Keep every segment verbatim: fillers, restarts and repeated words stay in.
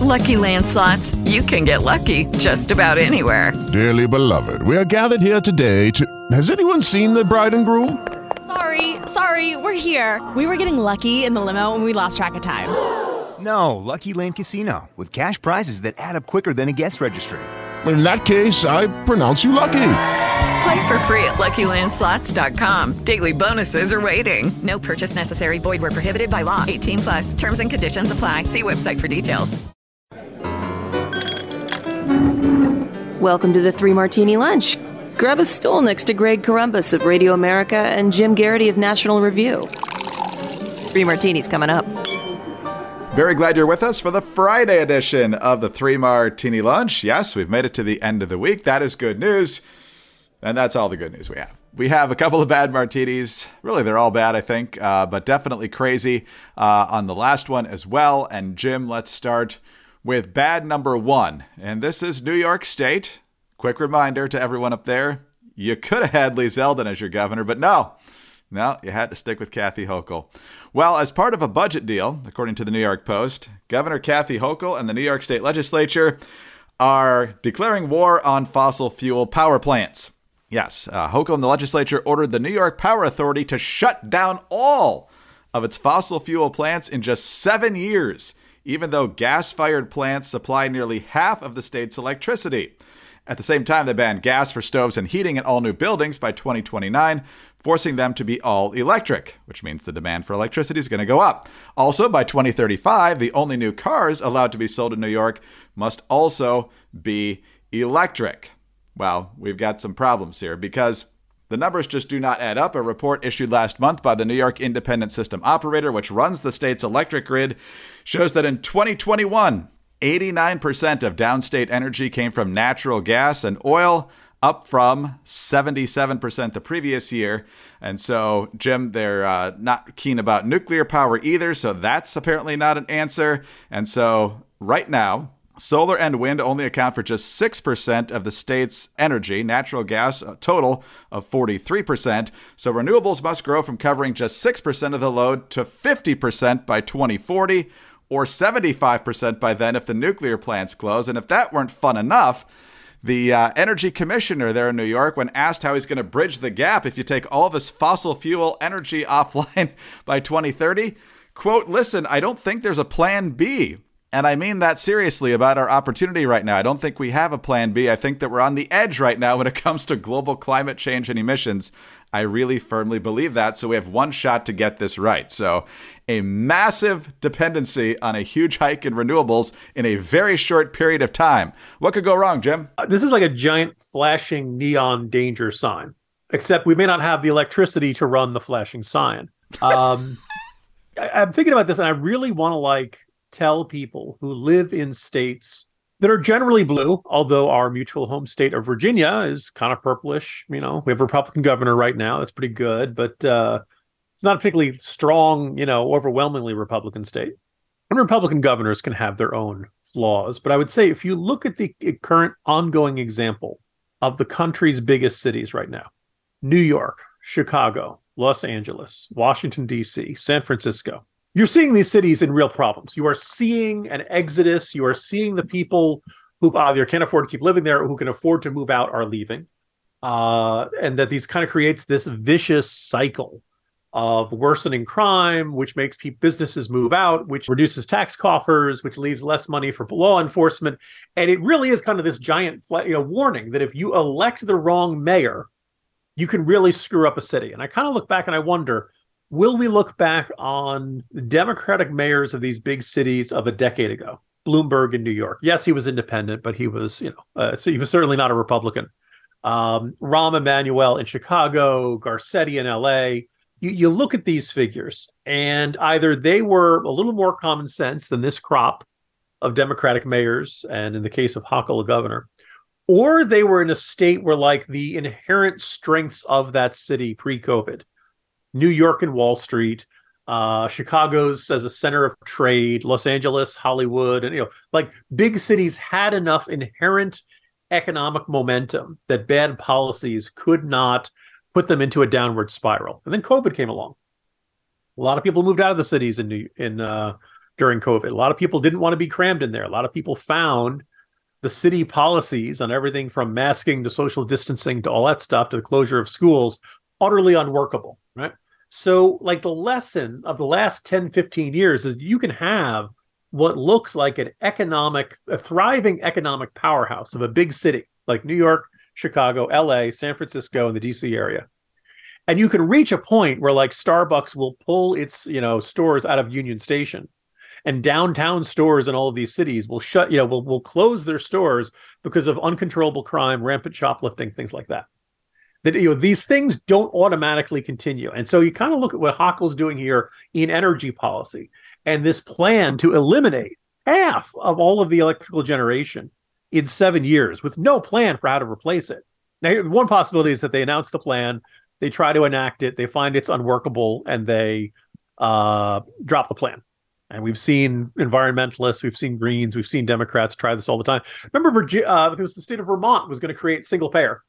Lucky Land Slots, you can get lucky just about anywhere. Dearly beloved, we are gathered here today to... Has anyone seen the bride and groom? Sorry, sorry, we're here. We were getting lucky in the limo and we lost track of time. No, Lucky Land Casino, with cash prizes that add up quicker than a guest registry. In that case, I pronounce you lucky. Play for free at Lucky Land Slots dot com. Daily bonuses are waiting. No purchase necessary. Void where prohibited by law. eighteen plus. Terms and conditions apply. See website for details. Welcome to the Three Martini Lunch. Grab a stool next to Greg Corombos of Radio America and Jim Garrity of National Review. Three Martinis coming up. Very glad you're with us for the Friday edition of the Three Martini Lunch. Yes, we've made it to the end of the week. That is good news. And that's all the good news we have. We have a couple of bad martinis. Really, they're all bad, I think, uh, but definitely crazy uh, on the last one as well. And Jim, let's start with bad number one. And this is New York State. Quick reminder to everyone up there, you could have had Lee Zeldin as your governor, but no. No, you had to stick with Kathy Hochul. Well, as part of a budget deal, according to the New York Post, Governor Kathy Hochul and the New York State Legislature are declaring war on fossil fuel power plants. Yes, uh, Hochul and the legislature ordered the New York Power Authority to shut down all of its fossil fuel plants in just seven years, even though gas-fired plants supply nearly half of the state's electricity. At the same time, they banned gas for stoves and heating in all new buildings by twenty twenty-nine, forcing them to be all electric, which means the demand for electricity is going to go up. Also, by twenty thirty-five, the only new cars allowed to be sold in New York must also be electric. Well, we've got some problems here because the numbers just do not add up. A report issued last month by the New York Independent System Operator, which runs the state's electric grid, shows that in twenty twenty-one, eighty-nine percent of downstate energy came from natural gas and oil, up from seventy-seven percent the previous year. And so, Jim, they're uh, not keen about nuclear power either, so that's apparently not an answer. And so, right now, solar and wind only account for just six percent of the state's energy, natural gas a total of forty-three percent. So renewables must grow from covering just six percent of the load to fifty percent by twenty forty, or seventy-five percent by then if the nuclear plants close. And if that weren't fun enough, the uh, energy commissioner there in New York, when asked how he's going to bridge the gap if you take all this fossil fuel energy offline by twenty thirty, quote, "Listen, I don't think there's a plan B." And I mean that seriously about our opportunity right now. I don't think we have a plan B. I think that we're on the edge right now when it comes to global climate change and emissions. I really firmly believe that. So we have one shot to get this right. So a massive dependency on a huge hike in renewables in a very short period of time. What could go wrong, Jim? Uh, this is like a giant flashing neon danger sign, except we may not have the electricity to run the flashing sign. Um, I, I'm thinking about this, and I really want to like tell people who live in states that are generally blue, although our mutual home state of Virginia is kind of purplish. You know, we have a Republican governor right now. That's pretty good, but uh, it's not a particularly strong, you know, overwhelmingly Republican state. And Republican governors can have their own flaws. But I would say if you look at the current ongoing example of the country's biggest cities right now, New York, Chicago, Los Angeles, Washington, D C, San Francisco, you're seeing these cities in real problems. You are seeing an exodus. You are seeing the people who either can't afford to keep living there or who can afford to move out are leaving. Uh, and that these kind of creates this vicious cycle of worsening crime, which makes pe- businesses move out, which reduces tax coffers, which leaves less money for law enforcement. And it really is kind of this giant you know, warning that if you elect the wrong mayor, you can really screw up a city. And I kind of look back and I wonder, will we look back on the Democratic mayors of these big cities of a decade ago? Bloomberg in New York. Yes, he was independent, but he was, you know, uh, so he was certainly not a Republican. Um, Rahm Emanuel in Chicago, Garcetti in L A. You, you look at these figures, and either they were a little more common sense than this crop of Democratic mayors, and in the case of Hochul, a governor, or they were in a state where, like, the inherent strengths of that city pre-COVID, New York and Wall Street, uh, Chicago's as a center of trade, Los Angeles, Hollywood, and, you know, like big cities had enough inherent economic momentum that bad policies could not put them into a downward spiral. And then COVID came along. A lot of people moved out of the cities in New, in uh, during COVID. A lot of people didn't want to be crammed in there. A lot of people found the city policies on everything from masking to social distancing to all that stuff to the closure of schools utterly unworkable, right? So like the lesson of the last ten, fifteen years is you can have what looks like an economic, a thriving economic powerhouse of a big city like New York, Chicago, L A, San Francisco, and the D C area. And you can reach a point where like Starbucks will pull its, you know, stores out of Union Station, and downtown stores in all of these cities will shut, you know, will, will close their stores because of uncontrollable crime, rampant shoplifting, things like that. That, you know, these things don't automatically continue. And so you kind of look at what Hochul's doing here in energy policy and this plan to eliminate half of all of the electrical generation in seven years with no plan for how to replace it. Now, one possibility is that they announce the plan, they try to enact it, they find it's unworkable, and they uh, drop the plan. And we've seen environmentalists, we've seen Greens, we've seen Democrats try this all the time. Remember, Virginia, uh, it was the state of Vermont was going to create single payer.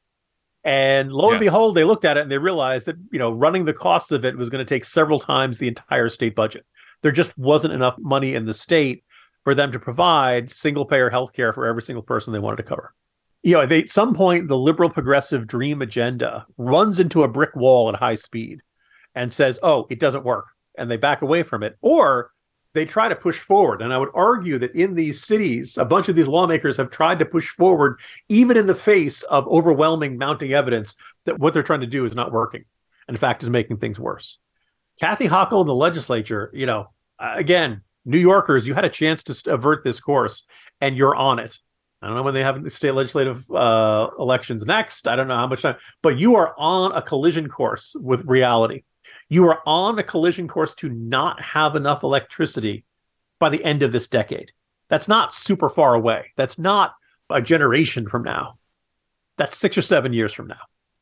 And lo and yes. behold, they looked at it and they realized that, you know, running the cost of it was going to take several times the entire state budget. There just wasn't enough money in the state for them to provide single payer healthcare for every single person they wanted to cover. You know, they, at some point, the liberal progressive dream agenda runs into a brick wall at high speed and says, oh, it doesn't work. And they back away from it. Or they try to push forward. And I would argue that in these cities, a bunch of these lawmakers have tried to push forward, even in the face of overwhelming mounting evidence that what they're trying to do is not working. In fact, is making things worse. Kathy Hochul in the legislature, you know, again, New Yorkers, you had a chance to avert this course, and you're on it. I don't know when they have state legislative uh, elections next. I don't know how much time, but you are on a collision course with reality. You are on a collision course to not have enough electricity by the end of this decade. That's not super far away. That's not a generation from now. That's six or seven years from now.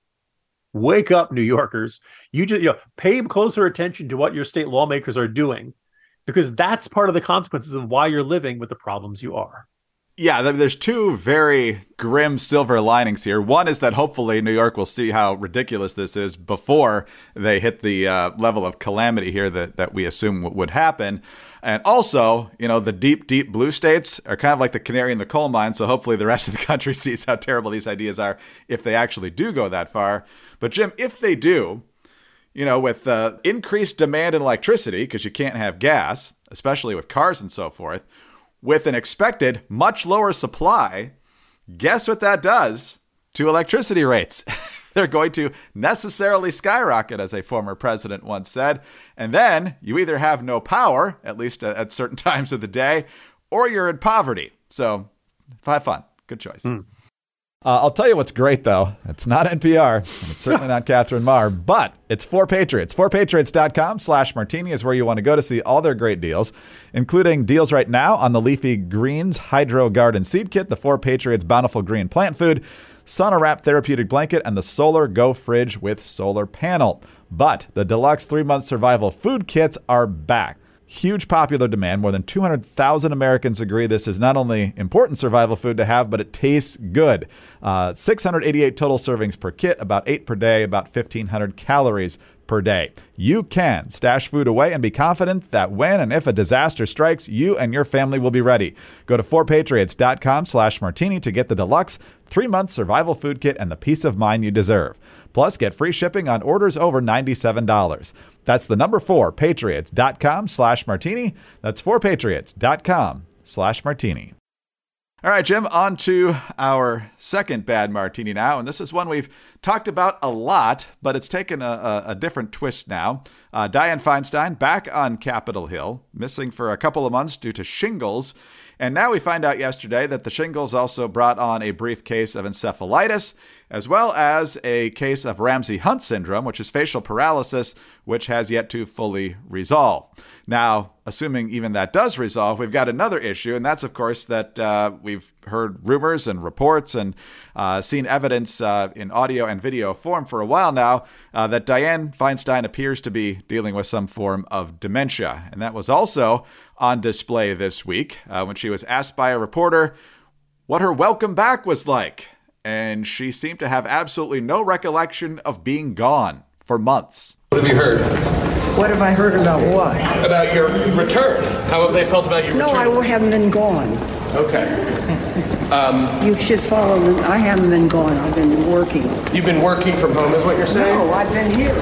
Wake up, New Yorkers. You just, you know, pay closer attention to what your state lawmakers are doing, because that's part of the consequences of why you're living with the problems you are. Yeah, there's two very grim silver linings here. One is that hopefully New York will see how ridiculous this is before they hit the uh, level of calamity here that, that we assume would happen. And also, you know, the deep, deep blue states are kind of like the canary in the coal mine. So hopefully the rest of the country sees how terrible these ideas are if they actually do go that far. But Jim, if they do, you know, with uh, increased demand in electricity, because you can't have gas, especially with cars and so forth, with an expected much lower supply, guess what that does to electricity rates? They're going to necessarily skyrocket, as a former president once said. And then you either have no power, at least at certain times of the day, or you're in poverty. So have fun. Good choice. Mm. Uh, I'll tell you what's great, though. It's not N P R, and it's certainly not Catherine Maher, but it's four Patriots. four patriots dot com slash martini is where you want to go to see all their great deals, including deals right now on the Leafy Greens Hydro Garden Seed Kit, the four Patriots Bountiful Green Plant Food, SonoWrap Therapeutic Blanket, and the Solar Go Fridge with solar panel. But the deluxe three-month survival food kits are back. Huge popular demand. More than two hundred thousand Americans agree this is not only important survival food to have, but it tastes good. Uh, six hundred eighty-eight total servings per kit, about eight per day, about fifteen hundred calories per day. You can stash food away and be confident that when and if a disaster strikes, you and your family will be ready. Go to four patriots dot com slash martini to get the deluxe three-month survival food kit and the peace of mind you deserve. Plus, get free shipping on orders over ninety-seven dollars. That's the number four patriots dot com slash martini. That's four patriots dot com slash martini. All right, Jim, on to our second bad martini now. And this is one we've talked about a lot, but it's taken a, a, a different twist now. Uh, Dianne Feinstein back on Capitol Hill, missing for a couple of months due to shingles. And now we find out yesterday that the shingles also brought on a brief case of encephalitis, as well as a case of Ramsay-Hunt syndrome, which is facial paralysis, which has yet to fully resolve. Now, assuming even that does resolve, we've got another issue, and that's, of course, that uh, we've heard rumors and reports and uh, seen evidence uh, in audio and video form for a while now uh, that Dianne Feinstein appears to be dealing with some form of dementia. And that was also on display this week uh, when she was asked by a reporter what her welcome back was like. And she seemed to have absolutely no recollection of being gone for months. What have you heard? What have I heard about what? About your return. How have they felt about your no, return? No, I haven't been gone. Okay. Um, you should follow them. I haven't been gone. I've been working. You've been working from home, is what you're saying? No, I've been here.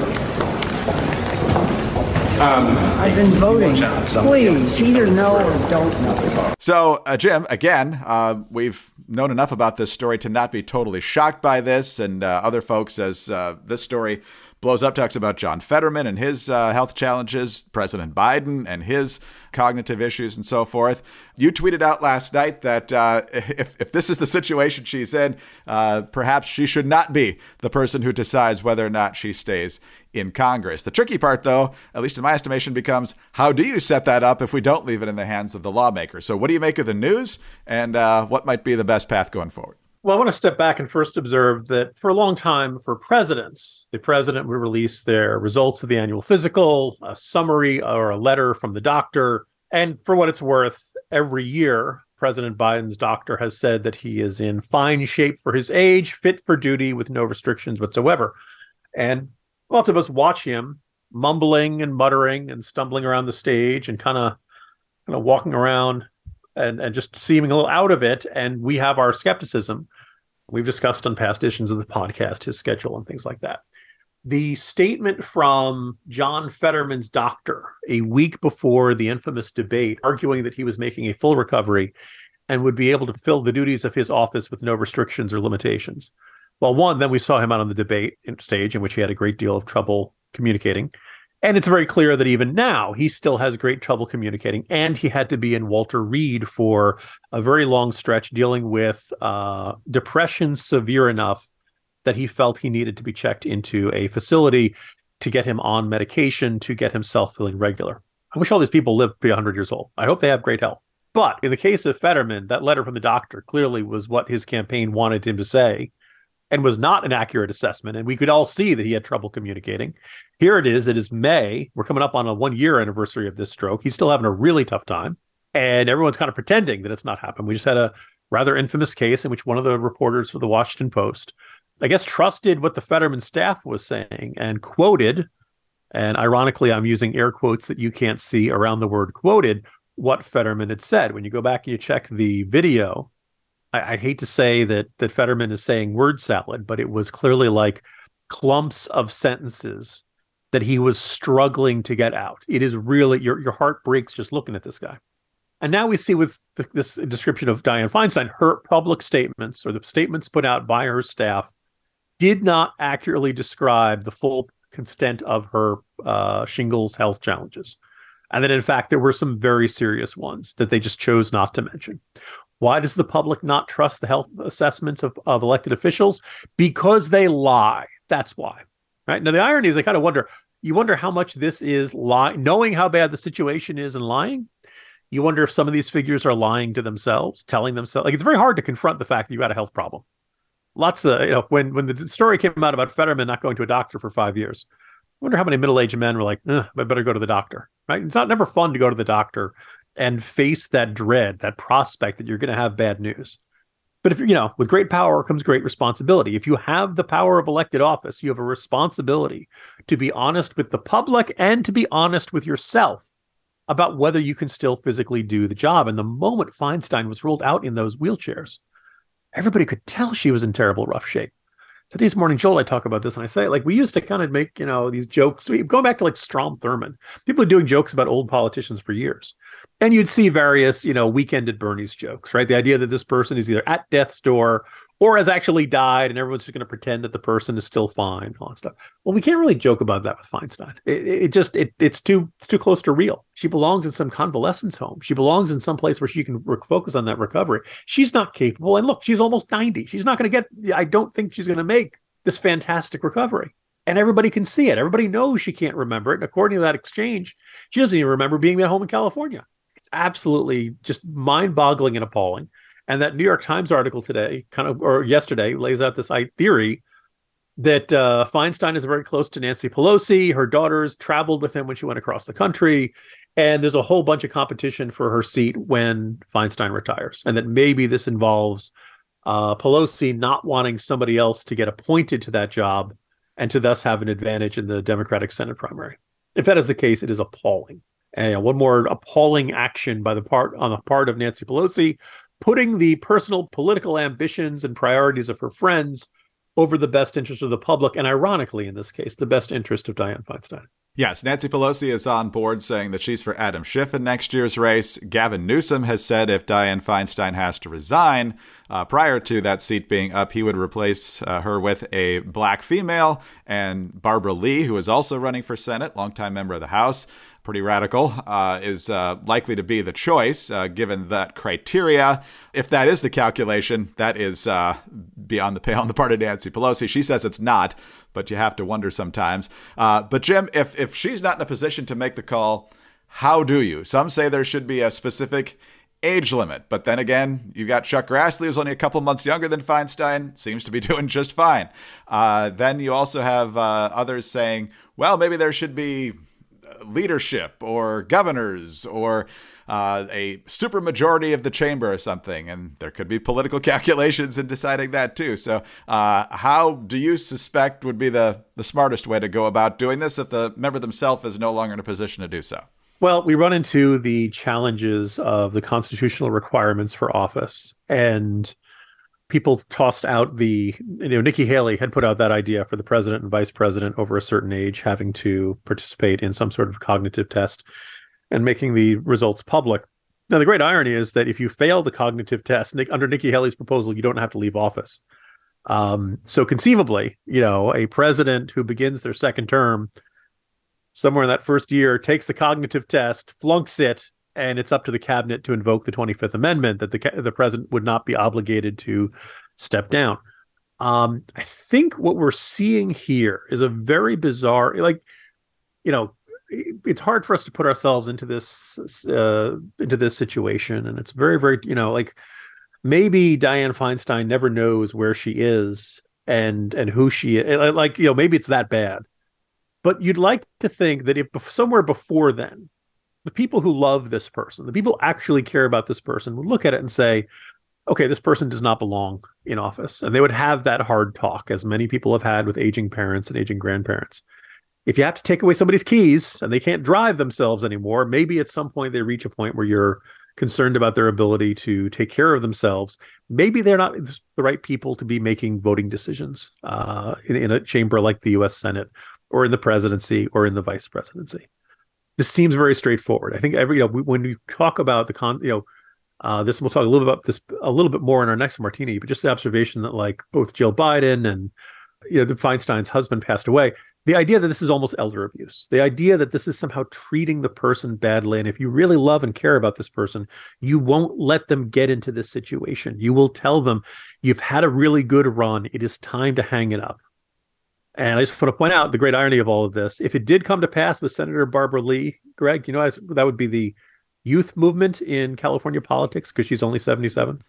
Um, I've been voting. Please, either know or don't know. So, uh, Jim, again, uh, we've known enough about this story to not be totally shocked by this. And uh, other folks, as uh, this story blows up, talks about John Fetterman and his uh, health challenges, President Biden and his cognitive issues and so forth. You tweeted out last night that uh, if, if this is the situation she's in, uh, perhaps she should not be the person who decides whether or not she stays in Congress. The tricky part, though, at least in my estimation, becomes how do you set that up if we don't leave it in the hands of the lawmakers? So what do you make of the news, and uh, what might be the best path going forward? Well, I want to step back and first observe that for a long time, for presidents, the president would release their results of the annual physical, a summary or a letter from the doctor. And for what it's worth, every year, President Biden's doctor has said that he is in fine shape for his age, fit for duty with no restrictions whatsoever. And lots of us watch him mumbling and muttering and stumbling around the stage and kind of kind of walking around and, and just seeming a little out of it. And we have our skepticism. We've discussed on past editions of the podcast his schedule and things like that. The statement from John Fetterman's doctor a week before the infamous debate, arguing that he was making a full recovery and would be able to fulfill the duties of his office with no restrictions or limitations. Well, one, then we saw him out on the debate stage in which he had a great deal of trouble communicating. And it's very clear that even now he still has great trouble communicating. And he had to be in Walter Reed for a very long stretch dealing with uh, depression severe enough that he felt he needed to be checked into a facility to get him on medication, to get himself feeling regular. I wish all these people lived to be one hundred years old. I hope they have great health. But in the case of Fetterman, that letter from the doctor clearly was what his campaign wanted him to say, and was not an accurate assessment. And we could all see that he had trouble communicating. Here it is. It is May. We're coming up on a one-year anniversary of this stroke. He's still having a really tough time. And everyone's kind of pretending that it's not happened. We just had a rather infamous case in which one of the reporters for the Washington Post, I guess, trusted what the Fetterman staff was saying and quoted, and ironically, I'm using air quotes that you can't see around the word quoted, what Fetterman had said. When you go back and you check the video, I, I hate to say that that Fetterman is saying word salad, but it was clearly like clumps of sentences that he was struggling to get out. It is really, your, your heart breaks just looking at this guy. And now we see with the, this description of Dianne Feinstein, her public statements or the statements put out by her staff did not accurately describe the full extent of her uh, shingles health challenges. And that, in fact, there were some very serious ones that they just chose not to mention. Why does the public not trust the health assessments of, of elected officials? Because they lie. That's why. Right? Now, the irony is I kind of wonder, you wonder how much this is lying, knowing how bad the situation is and lying. You wonder if some of these figures are lying to themselves, telling themselves, like, it's very hard to confront the fact that you got a health problem. Lots of, you know, when, when the story came out about Fetterman not going to a doctor for five years, I wonder how many middle-aged men were like, I better go to the doctor, right? It's not never fun to go to the doctor and face that dread, that prospect that you're going to have bad news. But if you know, with great power comes great responsibility. If you have the power of elected office, you have a responsibility to be honest with the public and to be honest with yourself about whether you can still physically do the job. And the moment Feinstein was rolled out in those wheelchairs, everybody could tell she was in terrible rough shape. Today's Morning Jolt, I talk about this and I say, like, we used to kind of make, you know, these jokes. We go back to like Strom Thurmond. People are doing jokes about old politicians for years. And you'd see various, you know, Weekend at Bernie's jokes, right? The idea that this person is either at death's door or has actually died and everyone's just going to pretend that the person is still fine, all that stuff. Well, we can't really joke about that with Feinstein. It, it just, it, it's too it's too close to real. She belongs in some convalescence home. She belongs in some place where she can re- focus on that recovery. She's not capable. And look, she's almost ninety. She's not going to get, I don't think she's going to make this fantastic recovery. And everybody can see it. Everybody knows she can't remember it. And according to that exchange, she doesn't even remember being at home in California. It's absolutely just mind-boggling and appalling. And that New York Times article today, kind of, or yesterday, lays out this theory that uh, Feinstein is very close to Nancy Pelosi. Her daughters traveled with him when she went across the country. And there's a whole bunch of competition for her seat when Feinstein retires. And that maybe this involves uh, Pelosi not wanting somebody else to get appointed to that job and to thus have an advantage in the Democratic Senate primary. If that is the case, it is appalling. And one more appalling action by the part on the part of Nancy Pelosi, putting the personal political ambitions and priorities of her friends over the best interest of the public, and ironically, in this case, the best interest of Dianne Feinstein. Yes, Nancy Pelosi is on board saying that she's for Adam Schiff in next year's race. Gavin Newsom has said if Dianne Feinstein has to resign uh, prior to that seat being up, he would replace uh, her with a black female. And Barbara Lee, who is also running for Senate, longtime member of the House, pretty radical, uh, is uh, likely to be the choice, uh, given that criteria. If that is the calculation, that is uh, beyond the pale on the part of Nancy Pelosi. She says it's not, but you have to wonder sometimes. Uh, but Jim, if, if she's not in a position to make the call, how do you? Some say there should be a specific age limit. But then again, you got Chuck Grassley, who's only a couple months younger than Feinstein, seems to be doing just fine. Uh, then you also have uh, others saying, well, maybe there should be leadership or governors or uh, a supermajority of the chamber or something. And there could be political calculations in deciding that too. So uh, how do you suspect would be the, the smartest way to go about doing this if the member themselves is no longer in a position to do so? Well, we run into the challenges of the constitutional requirements for office, and people tossed out the, you know, Nikki Haley had put out that idea for the president and vice president over a certain age having to participate in some sort of cognitive test and making the results public. Now, the great irony is that if you fail the cognitive test, Nick, under Nikki Haley's proposal, you don't have to leave office. Um, so conceivably, you know, a president who begins their second term somewhere in that first year takes the cognitive test, flunks it, and it's up to the cabinet to invoke the twenty-fifth Amendment, that the the president would not be obligated to step down. Um, I think what we're seeing here is a very bizarre, like, you know, it's hard for us to put ourselves into this uh, into this situation, and it's very, very, you know, like maybe Dianne Feinstein never knows where she is and and who she is. Like, you know, maybe it's that bad. But you'd like to think that if somewhere before then, the people who love this person, the people who actually care about this person, would look at it and say, okay, this person does not belong in office. And they would have that hard talk, as many people have had with aging parents and aging grandparents. If you have to take away somebody's keys and they can't drive themselves anymore, maybe at some point they reach a point where you're concerned about their ability to take care of themselves. Maybe they're not the right people to be making voting decisions uh, in, in a chamber like the U S Senate or in the presidency or in the vice presidency. This seems very straightforward. I think every, you know, we, when we talk about the con, you know, uh, this, we'll talk a little bit about this a little bit more in our next martini, but just the observation that, like, both Jill Biden and, you know, the Feinstein's husband passed away. The idea that this is almost elder abuse, the idea that this is somehow treating the person badly. And if you really love and care about this person, you won't let them get into this situation. You will tell them, you've had a really good run. It is time to hang it up. And I just want to point out the great irony of all of this. If it did come to pass with Senator Barbara Lee, Greg, you know, that would be the youth movement in California politics, because she's only seventy-seven.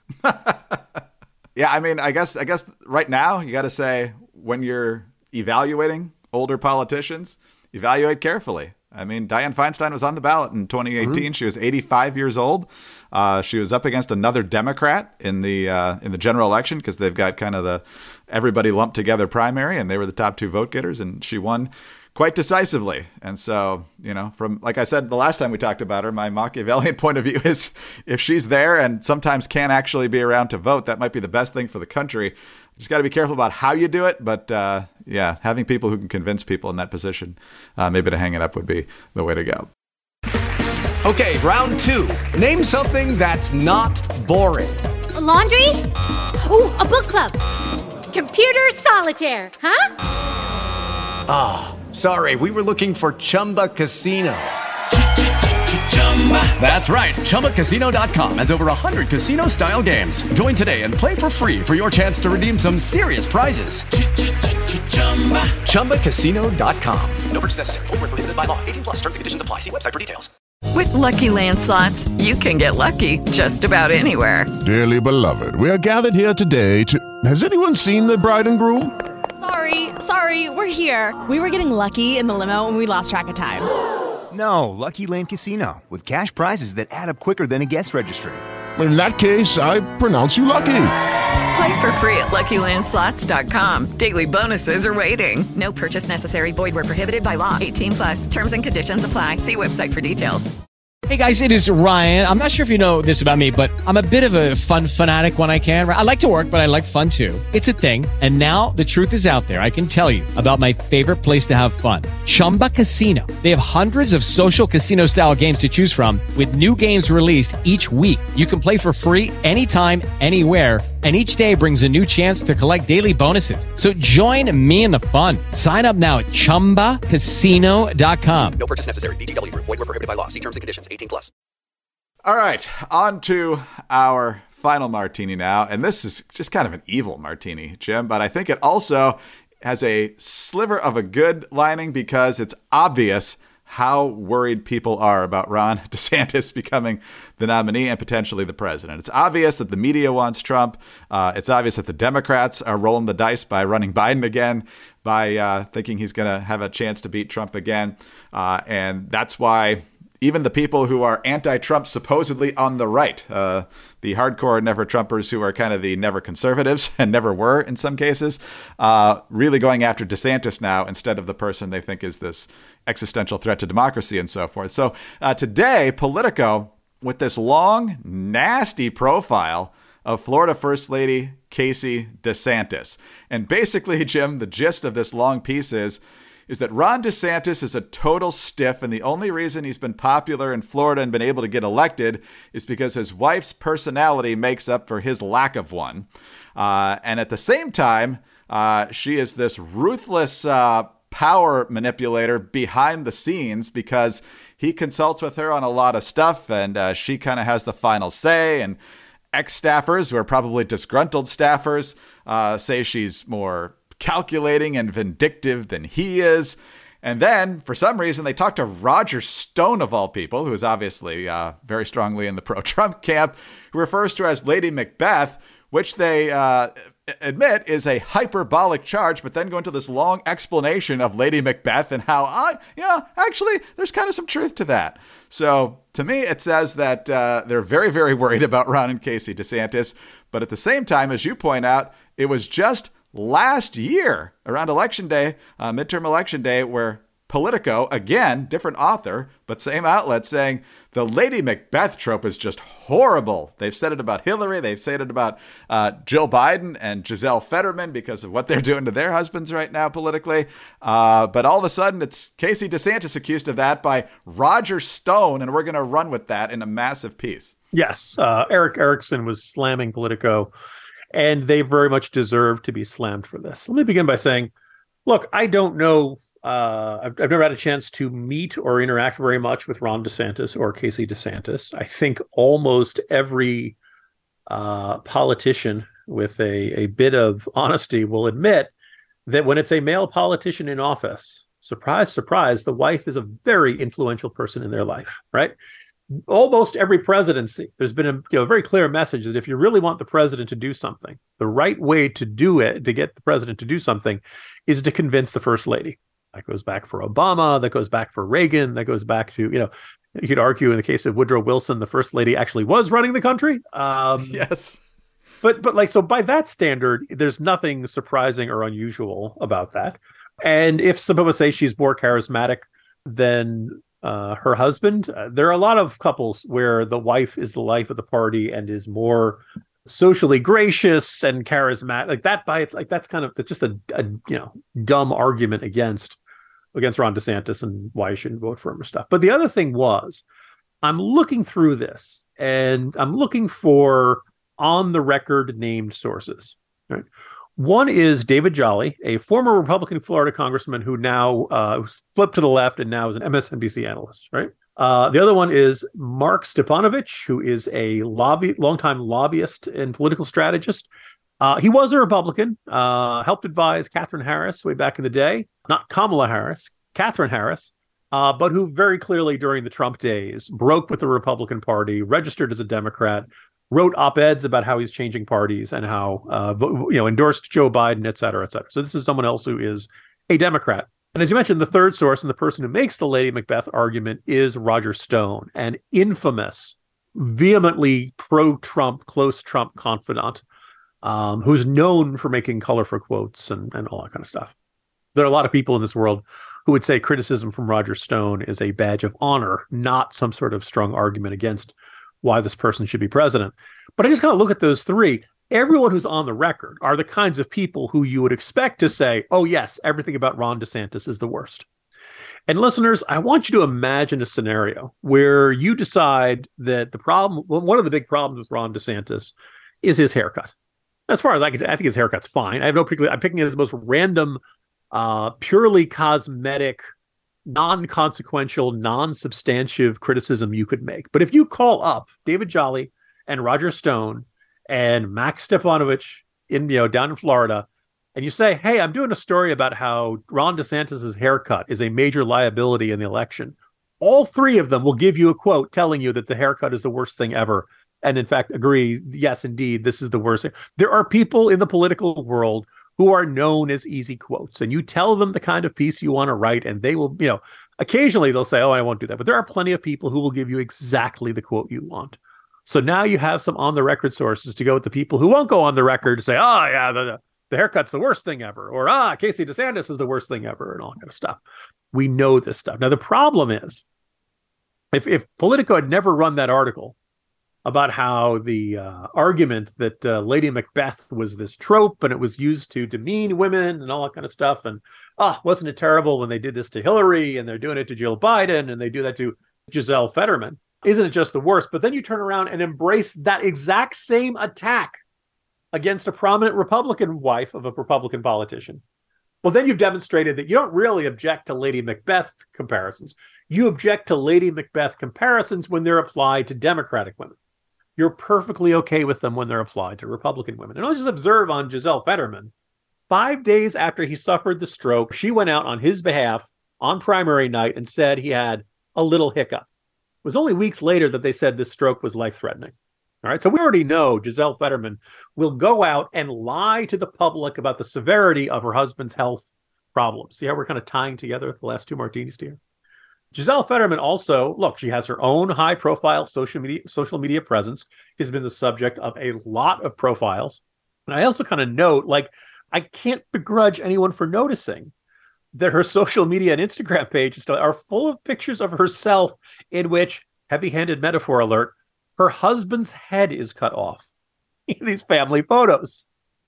Yeah, I mean, I guess I guess right now you got to say, when you're evaluating older politicians, evaluate carefully. I mean, Dianne Feinstein was on the ballot in twenty eighteen. Mm-hmm. She was eighty-five years old. Uh, she was up against another Democrat in the uh, in the general election, because they've got kind of the everybody lumped together primary, and they were the top two vote getters, and she won quite decisively. And so, you know, from, like I said the last time we talked about her, my Machiavellian point of view is, if she's there and sometimes can't actually be around to vote, that might be the best thing for the country. Just got to be careful about how you do it. But uh, yeah, having people who can convince people in that position, uh, maybe to hang it up, would be the way to go. Okay, round two. Name something that's not boring. A laundry? Ooh, a book club. Computer solitaire, huh? Ah, oh, sorry, we were looking for Chumba Casino. That's right, Chumba Casino dot com has over one hundred casino-style games. Join today and play for free for your chance to redeem some serious prizes. Chumba Casino dot com. No purchase necessary. Void where prohibited by law. eighteen plus. Terms and conditions apply. See website for details. With Lucky Land Slots, you can get lucky just about anywhere. Dearly beloved, we are gathered here today to... Has anyone seen the bride and groom? Sorry, sorry, we're here. We were getting lucky in the limo and we lost track of time. No, Lucky Land Casino, with cash prizes that add up quicker than a guest registry. In that case, I pronounce you lucky. Play for free at Lucky Land Slots dot com. Daily bonuses are waiting. No purchase necessary. Void where prohibited by law. eighteen plus. Terms and conditions apply. See website for details. Hey guys, it is Ryan. I'm not sure if you know this about me, but I'm a bit of a fun fanatic when I can. I like to work, but I like fun too. It's a thing. And now the truth is out there. I can tell you about my favorite place to have fun. Chumba Casino. They have hundreds of social casino style games to choose from with new games released each week. You can play for free anytime, anywhere. And each day brings a new chance to collect daily bonuses. So join me in the fun. Sign up now at chumba casino dot com. No purchase necessary. V G W. Void where prohibited by law. See terms and conditions. eighteen plus. All right, on to our final martini now. And this is just kind of an evil martini, Jim, but I think it also has a sliver of a good lining because it's obvious how worried people are about Ron DeSantis becoming the nominee and potentially the president. It's obvious that the media wants Trump. Uh, it's obvious that the Democrats are rolling the dice by running Biden again, by uh, thinking he's going to have a chance to beat Trump again. Uh, and that's why even the people who are anti-Trump supposedly on the right, uh, the hardcore never-Trumpers who are kind of the never-conservatives and never were in some cases, uh, really going after DeSantis now instead of the person they think is this existential threat to democracy and so forth. So uh, today, Politico, with this long, nasty profile of Florida First Lady Casey DeSantis. And basically, Jim, the gist of this long piece is, is that Ron DeSantis is a total stiff, and the only reason he's been popular in Florida and been able to get elected is because his wife's personality makes up for his lack of one. Uh, and at the same time, uh, she is this ruthless uh, power manipulator behind the scenes because he consults with her on a lot of stuff, and uh, she kind of has the final say. And ex-staffers, who are probably disgruntled staffers, uh, say she's more calculating and vindictive than he is. And then, for some reason, they talk to Roger Stone, of all people, who is obviously uh, very strongly in the pro-Trump camp, who refers to her as Lady Macbeth, which they uh, admit is a hyperbolic charge, but then go into this long explanation of Lady Macbeth and how, I, you know, actually, there's kind of some truth to that. So, to me, it says that uh, they're very, very worried about Ron and Casey DeSantis. But at the same time, as you point out, it was just last year, around election day, uh, midterm election day, where Politico, again, different author, but same outlet, saying the Lady Macbeth trope is just horrible. They've said it about Hillary. They've said it about uh, Jill Biden and Giselle Fetterman because of what they're doing to their husbands right now politically. Uh, but all of a sudden, it's Casey DeSantis accused of that by Roger Stone, and we're going to run with that in a massive piece. Yes, uh, Eric Erickson was slamming Politico, and they very much deserve to be slammed for this. Let me begin by saying, look, I don't know. Uh, I've, I've never had a chance to meet or interact very much with Ron DeSantis or Casey DeSantis. I think almost every uh, politician with a, a bit of honesty will admit that when it's a male politician in office, surprise, surprise, the wife is a very influential person in their life, right? Almost every presidency, there's been a you know, very clear message that if you really want the president to do something, the right way to do it, to get the president to do something, is to convince the first lady. That goes back for Obama, that goes back for Reagan, that goes back to, you know, you could argue in the case of Woodrow Wilson, the first lady actually was running the country. Um, yes. But, but like, so by that standard, there's nothing surprising or unusual about that. And if some people say she's more charismatic than uh, her husband, uh, there are a lot of couples where the wife is the life of the party and is more socially gracious and charismatic. Like that by it's like, that's kind of, that's just a, a you know, dumb argument against, against Ron DeSantis and why you shouldn't vote for him or stuff. But the other thing was, I'm looking through this and I'm looking for on the record named sources, right? One is David Jolly, a former Republican Florida congressman who now uh, flipped to the left and now is an M S N B C analyst, right? Uh, the other one is Mark Stepanovich, who is a lobby, longtime lobbyist and political strategist. Uh, he was a Republican, uh, helped advise Katherine Harris way back in the day, not Kamala Harris, Katherine Harris, uh, but who very clearly during the Trump days broke with the Republican Party, registered as a Democrat, wrote op-eds about how he's changing parties and how, uh, you know, endorsed Joe Biden, et cetera, et cetera. So this is someone else who is a Democrat. And as you mentioned, the third source and the person who makes the Lady Macbeth argument is Roger Stone, an infamous, vehemently pro-Trump, close Trump confidant um, who's known for making colorful quotes and, and all that kind of stuff. There are a lot of people in this world who would say criticism from Roger Stone is a badge of honor, not some sort of strong argument against why this person should be president. But I just kind of look at those three. Everyone who's on the record are the kinds of people who you would expect to say, oh, yes, everything about Ron DeSantis is the worst. And listeners, I want you to imagine a scenario where you decide that the problem, well, one of the big problems with Ron DeSantis is his haircut. As far as I can, I think his haircut's fine. I have no particular, I'm picking it as the most random, uh, purely cosmetic, non-consequential, non-substantive criticism you could make. But if you call up David Jolly and Roger Stone and Max Stefanovich in, you know, down in Florida, and you say, hey, I'm doing a story about how Ron DeSantis' haircut is a major liability in the election, all three of them will give you a quote telling you that the haircut is the worst thing ever. And in fact, agree, yes, indeed, this is the worst thing. There are people in the political world who are known as easy quotes, and you tell them the kind of piece you want to write, and they will, you know, occasionally they'll say, oh, I won't do that. But there are plenty of people who will give you exactly the quote you want. So now you have some on-the-record sources to go with the people who won't go on the record to say, oh, yeah, the, the haircut's the worst thing ever, or, ah, Casey DeSantis is the worst thing ever, and all that kind of stuff. We know this stuff. Now, the problem is, if, if Politico had never run that article about how the uh, argument that uh, Lady Macbeth was this trope and it was used to demean women and all that kind of stuff, and, ah, wasn't it terrible when they did this to Hillary, and they're doing it to Jill Biden, and they do that to Giselle Fetterman, isn't it just the worst? But then you turn around and embrace that exact same attack against a prominent Republican wife of a Republican politician. Well, then you've demonstrated that you don't really object to Lady Macbeth comparisons. You object to Lady Macbeth comparisons when they're applied to Democratic women. You're perfectly okay with them when they're applied to Republican women. And I'll just observe on Giselle Fetterman, five days after he suffered the stroke, she went out on his behalf on primary night and said he had a little hiccup. It was only weeks later that they said this stroke was life-threatening. All right, so we already know Giselle Fetterman will go out and lie to the public about the severity of her husband's health problems. See how we're kind of tying together the last two martinis here? Giselle Fetterman also, look, she has her own high-profile social media social media presence. She's been the subject of a lot of profiles. And I also kind of note, like, I can't begrudge anyone for noticing that her social media and Instagram pages are full of pictures of herself in which, heavy-handed metaphor alert, her husband's head is cut off in these family photos.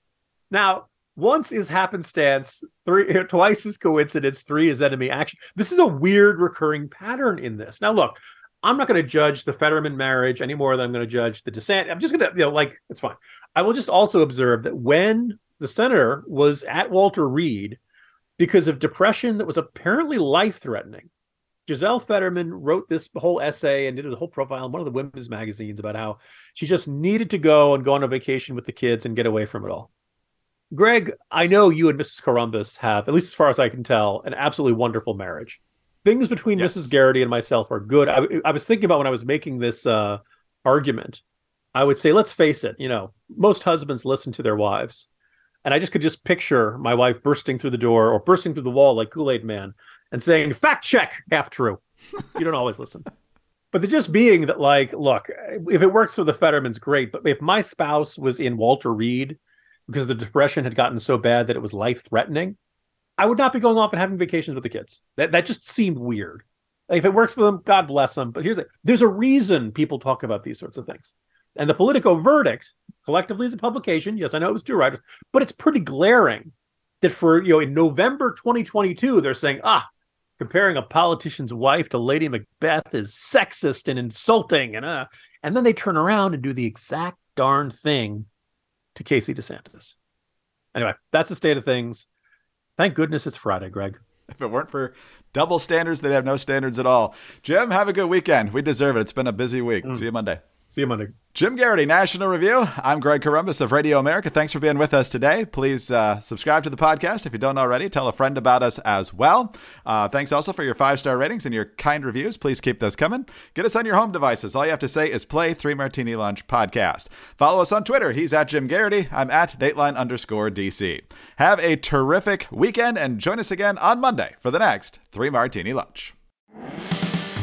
Now, once is happenstance, three, twice is coincidence, three is enemy action. This is a weird recurring pattern in this. Now, look, I'm not going to judge the Fetterman marriage any more than I'm going to judge the DeSantis. I'm just going to, you know, like, it's fine. I will just also observe that when the senator was at Walter Reed because of depression that was apparently life-threatening, Giselle Fetterman wrote this whole essay and did a whole profile in one of the women's magazines about how she just needed to go and go on a vacation with the kids and get away from it all. Greg, I know you and Missus Columbus have, at least as far as I can tell, an absolutely wonderful marriage. Things between yes. Missus Garrity and myself are good. I, I was thinking about when I was making this uh, argument, I would say, let's face it, you know, most husbands listen to their wives. And I just could just picture my wife bursting through the door or bursting through the wall like Kool-Aid Man and saying, fact check, half true. You don't always listen. But the just being that, like, look, if it works for the Fettermans, great. But if my spouse was in Walter Reed because the depression had gotten so bad that it was life-threatening, I would not be going off and having vacations with the kids. That that just seemed weird. Like, if it works for them, God bless them. But here's the, there's a reason people talk about these sorts of things. And the Politico verdict, collectively as a publication, yes, I know it was two writers, but it's pretty glaring that for, you know, in November twenty twenty-two, they're saying, ah, comparing a politician's wife to Lady Macbeth is sexist and insulting. And, uh, and then they turn around and do the exact darn thing to Casey DeSantis. Anyway, that's the state of things. Thank goodness it's Friday, Greg. If it weren't for double standards, they'd have no standards at all. Jim, have a good weekend. We deserve it. It's been a busy week. Mm. See you Monday. See you Monday. Jim Garrity, National Review. I'm Greg Corombos of Radio America. Thanks for being with us today. Please uh, subscribe to the podcast if you don't already. Tell a friend about us as well. Uh, thanks also for your five-star ratings and your kind reviews. Please keep those coming. Get us on your home devices. All you have to say is play Three Martini Lunch podcast. Follow us on Twitter. He's at Jim Garrity. I'm at Dateline underscore DC. Have a terrific weekend and join us again on Monday for the next Three Martini Lunch.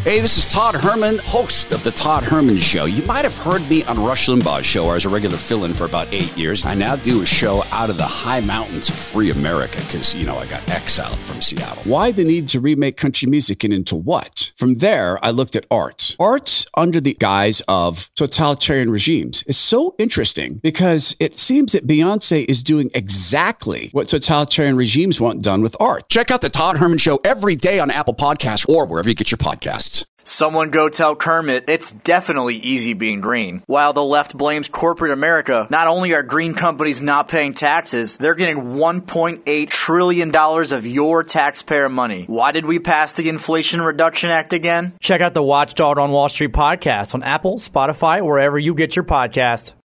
Hey, this is Todd Herman, host of The Todd Herman Show. You might have heard me on Rush Limbaugh's show, where I was a regular fill-in for about eight years. I now do a show out of the high mountains of free America because, you know, I got exiled from Seattle. Why the need to remake country music and into what? From there, I looked at art. Art under the guise of totalitarian regimes is so interesting because it seems that Beyonce is doing exactly what totalitarian regimes want done with art. Check out The Todd Herman Show every day on Apple Podcasts or wherever you get your podcasts. Someone go tell Kermit it's definitely easy being green. While the left blames corporate America, not only are green companies not paying taxes, they're getting one point eight trillion dollars of your taxpayer money. Why did we pass the Inflation Reduction Act again? Check out the Watchdog on Wall Street podcast on Apple, Spotify, wherever you get your podcast.